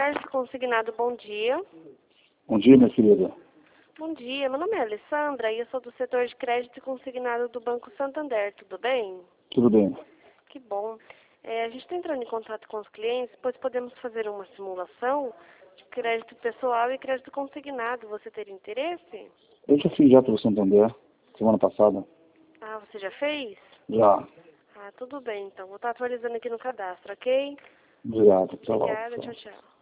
Crédito Consignado, bom dia. Bom dia, minha querida. Bom dia, meu nome é Alessandra e eu sou do setor de crédito consignado do Banco Santander, tudo bem? Tudo bem. Que bom. A gente está entrando em contato com os clientes, pois podemos fazer uma simulação de crédito pessoal e crédito consignado. Você teria interesse? Eu já fiz já pelo Santander, semana passada. Ah, você já fez? Já. Ah, tudo bem, então. Vou estar atualizando aqui no cadastro, ok? Obrigado. Até logo. Obrigada, tchau, tchau.